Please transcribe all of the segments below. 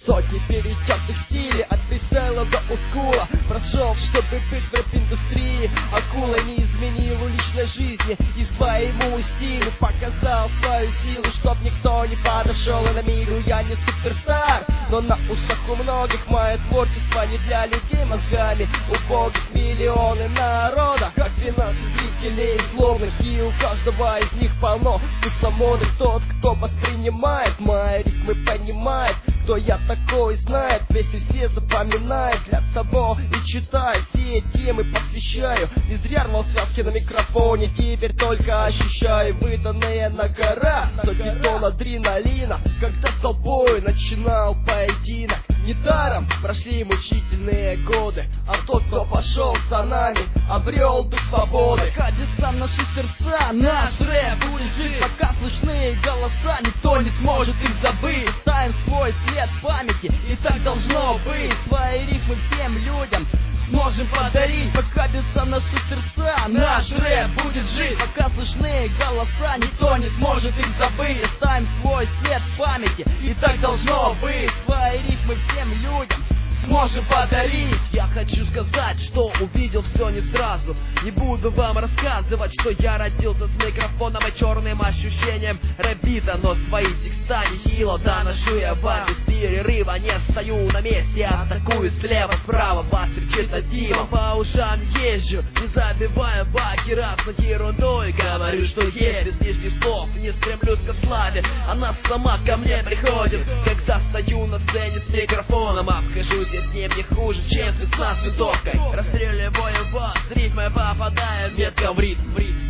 Сотни перетертых стилей, от фристайла до олдскула. Прошел, чтобы быть в рэп-индустрии. Акула не изменил уличной жизни и своему стилю показал свою силу, чтоб никто не подошел. И на милю я не суперстар, но на ушах у многих мое творчество не для людей мозгами убогих. Миллионы народа, как 12 зрителей злобных, и у каждого из них полно вкуса моды. Тот, кто воспринимает мои ритмы, понимает, кто я такой, знает, песни все запоминает. Для того и читаю, все темы посвящаю. Не зря рвал связки на микрофоне, теперь только ощущаю выданные на гора сотни тонн адреналина. Когда с толпой начинал поединок, недаром прошли мучительные годы, а тот, кто пошел за нами, обрел дух свободы. Катится наши сердца, наш рэп будет жить, пока слышны голоса, никто не сможет их забыть. Ставим свой след в памяти, и так должно быть. Свои рифмы всем людям сможем подарить, пока бьются наши сердца, наш рэп будет жить, пока слышны голоса, никто не сможет их забыть. Ставим свой след в памяти, и так должно быть. Свои рифмы всем людям сможем подарить. Я хочу сказать, что увидел все не сразу. Не буду вам рассказывать, что я родился с микрофоном и черным ощущением рэп-бита, но свои текста нехило доношу я вам без перерыва. Не стою на месте, атакую слева, справа, вас встречает Дима. По ушам езжу, не забивая баки раз на ерундой. Говорю, что есть, без лишних слов, не стремлюсь ко славе, она сама ко мне приходит. Когда стою на сцене с микрофоном, обхожусь с ним не хуже, чем спецназ с винтовкой. Расстреливаю его с рифмой, попадая метко в ритм.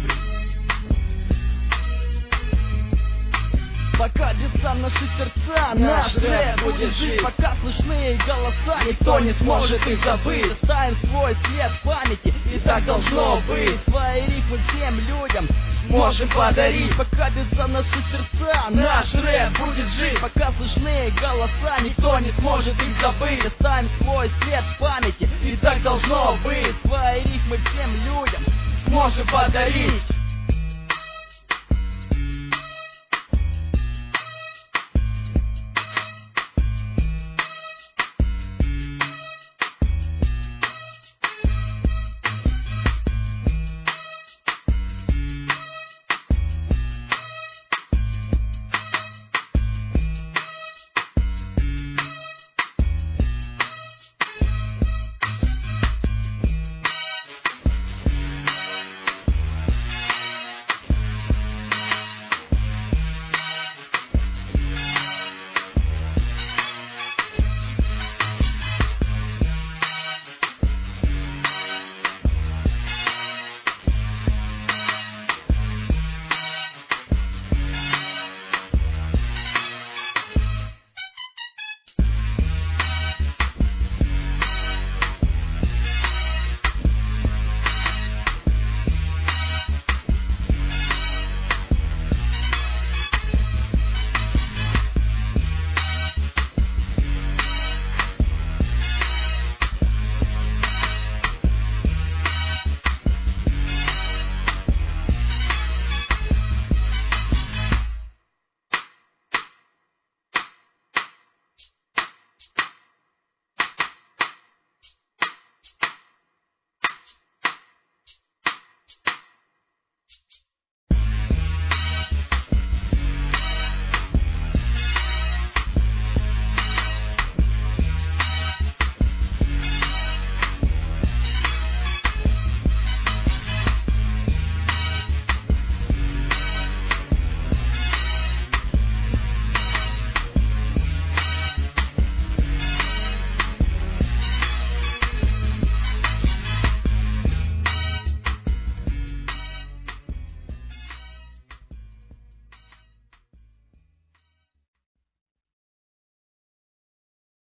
Пока бьются наши сердца, наш рэп будет жить, пока слышны голоса, никто не сможет их забыть. Ставим свой след в памяти, и так должно быть. Свои рифмы всем людям сможем подарить, пока бьются наши сердца, наш рэп будет жить, пока слышны голоса, никто не сможет их забыть. Ставим свой след в памяти, и так должно быть. Свои рифмы всем людям сможем подарить.